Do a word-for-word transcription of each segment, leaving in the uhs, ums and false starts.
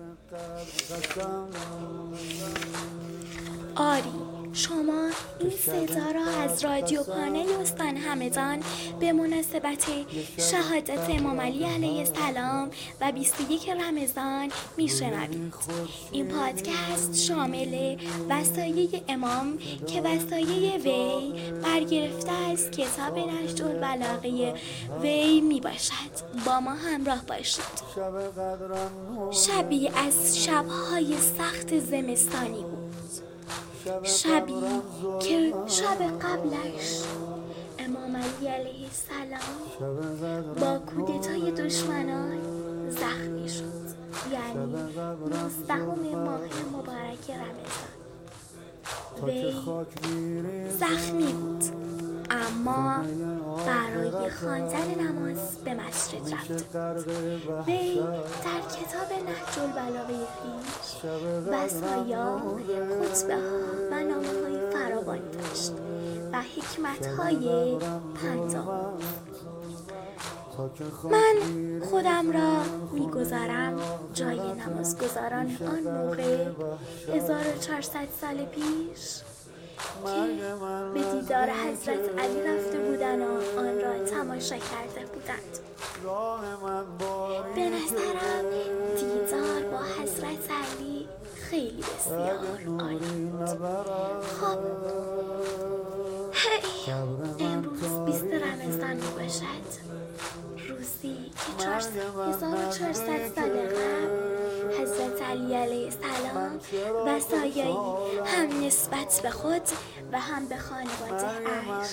آری، شما این صدا را از رادیو پانل استان همدان به مناسبت شهادت امام علی علیه السلام و بیست و یک رمضان میشنوید. این پادکست شامل وصایای امام که وصایای وی برگرفته از کتاب نهج البلاغه وی می باشد. با ما همراه باشید. شبی از شبهای سخت زمستانی بود. شبی که شب قبلش امام علی علیه السلام با کودتای دشمنان زخمی شد، یعنی نوزدهم ماه مبارک رمضان. وی زخمی بود اما برای خواندن نماز به مسجد رفت. وی در کتاب نهج البلاغه خویش وصایا، خطبه ها و نامه های فراوانی داشت و حکمت های پندآموز. من خودم را میگذارم جای نمازگزاران آن موقع هزار و چهارصد سال پیش که به دیدار حضرت علی رفته بودند و آن را تماشا کرده بودند. به نظرم دیدار با حضرت علی خیلی بسیار عالی بود. خب هی امروز بیست رمضان می باشد، روزی که هزار و چهارصد سال قبل حضرت علی علیه السلام وصایایی هم نسبت به خود و هم به خانواده اش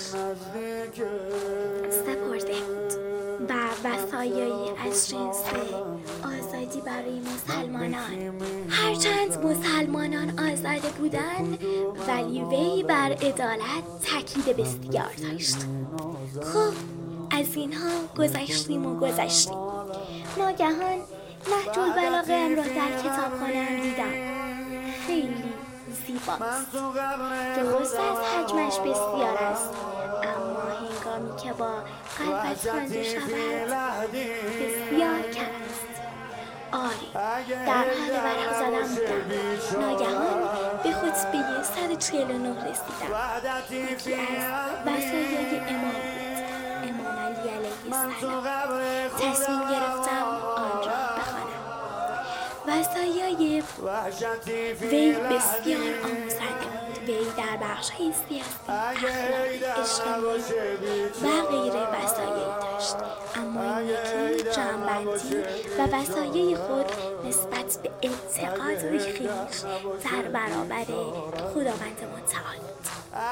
سپرده بود و وصایایی از جنس آزادی برای مسلمانان. هرچند مسلمانان آزاده بودند ولی وی بر عدالت تاکید بسیار داشت. خب از اینها گذشتیم و گذشتیم. ناگهان نهج البلاغه را در کتابخانه‌ام دیدم. خیلی زیباست. درست از حجمش بسیار است، اما هنگامی که با قلبت خوانده شود بسیار کم است. آری، در حال ورق زدن بودم. ناگهان به خطبه صد و چهل و نه رسیدم. یکی از وصایای امام بود، امام علی علیه السلام. تصمیم گرفتم آن را بخوانم. وصایای وی بسیار آموزنده بود. وی در بخش‌های سیاسی، اخلاقی، اجتماعی و غیره وصایایی داشت، اما این یکی جمع‌بندی و وصایای خود نسبت به اعتقاد خویش در برابر خداوند متعال بود.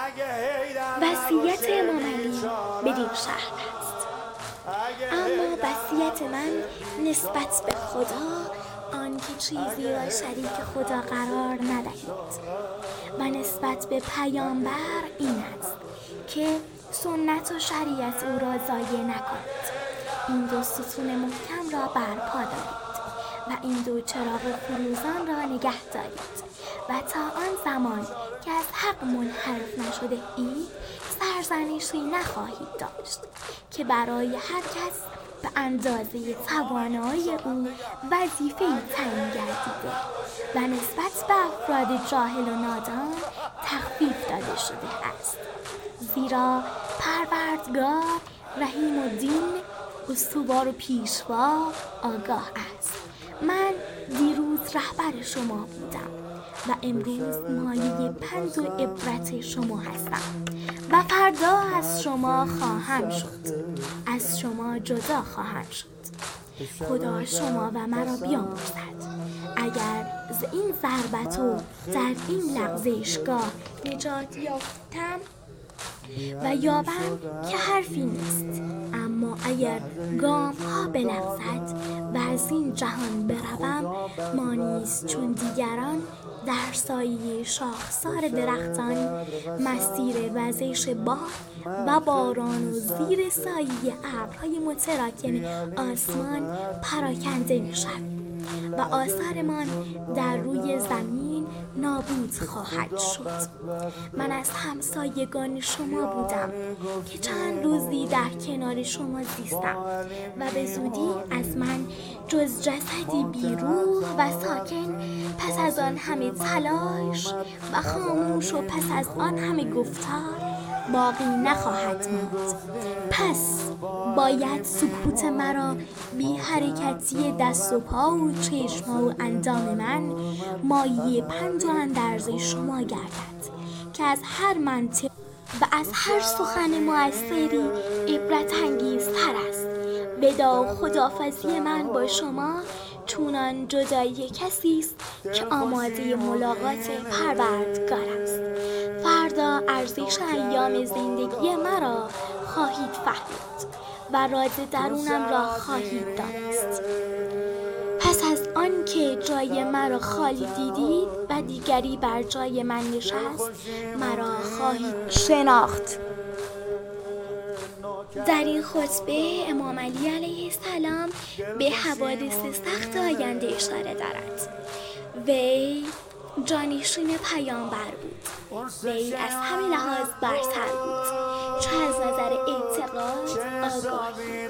وصیت امام علی بدین شرح است: اما وصیت من نسبت به خدا آن که چیزی را شریک خدا قرار ندهید و نسبت به پیامبر این است که سنت و شریعت او را ضایع نکنید. این دو ستون محکم را برپا دارید و این دو چراغ فروزان را نگه دارید و تا آن زمان که از حق منحرف نشده اید سرزنشی نخواهید داشت که برای هر کس به اندازه توانایی او وظیفه‌ای تعیین گردیده و نسبت به افراد جاهل و نادان تخفیف داده شده است، زیرا پروردگار رحیم الدین استوار و پیشوا آگاه است. من دیروز رهبر شما بودم و امروز مایه پند و عبرت شما هستم و فردا از شما خواهم شد، از شما جدا خواهم شد. خدا شما و مرا بیامرزد. اگر ز این ضربت و در این لغزشگاه نجات یافتم و یابم که حرفی نیست، اما اگر گام ها بلغزد و از این جهان بروم ما نیست، چون دیگران در سایه شاخسار درختان مسیر وزش باد و باران و زیر سایه ابرهای متراکم آسمان پراکنده میشد و آثارمان در روی زمین نابود خواهد شد. من از همسایگان شما بودم که چند روزی در کنار شما زیستم و به زودی از من جز جسدی بیروح و ساکن پس از آن همه تلاش و خاموش و پس از آن همه گفتار باقی نخواهد ماند. پس باید سکوت مرا بی حرکتی دست و پا و چشم و اندام من مایه پند و اندرز شما گردد که از هر منطق و از هر سخن مؤثری عبرت انگیزتر است. ودا و خداحافظی من با شما چونان جدایی کسی است که آماده ملاقات پروردگار است. فردا ارزش ایام زندگی مرا خواهید فهمید و راز درونم را خواهید دانست. پس از آن که جای مرا خالی دیدید و دیگری بر جای من نشست مرا خواهید شناخت. در این خطبه امام علی علیه السلام به حوادث سخت آینده اشاره دارد. وی جانشین پیامبر بود. وی از همه لحاظ برتر بود، چه از نظر اعتقاد آگاهی.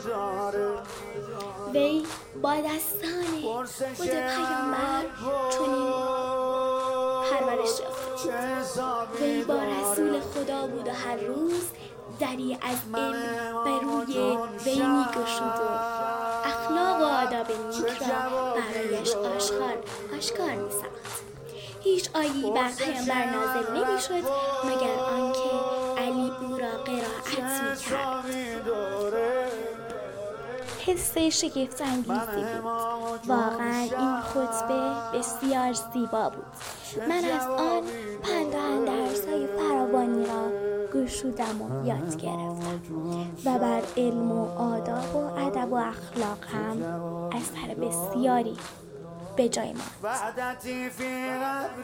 وی با دستان خود پیامبر چنین پرورش یافته بود. وی با رسول خدا بود و هر روز دری از علم به روی وی می‌گشود و اخلاق و آداب نیک را برایش آشکار آشکار می‌ساخت. هیچ آیه‌ای بر پیامبر نازل نمی‌شد مگر آنکه علی او را قرائت می‌کرد. حس شگفت انگیزی بود. واقعا این خطبه بسیار زیبا بود. من از آن پند و اندرزهای فراوانی را گشودم و یاد گرفتم و بر علم و آداب و ادب و اخلاق هم اثر بسیاری به جای ماند.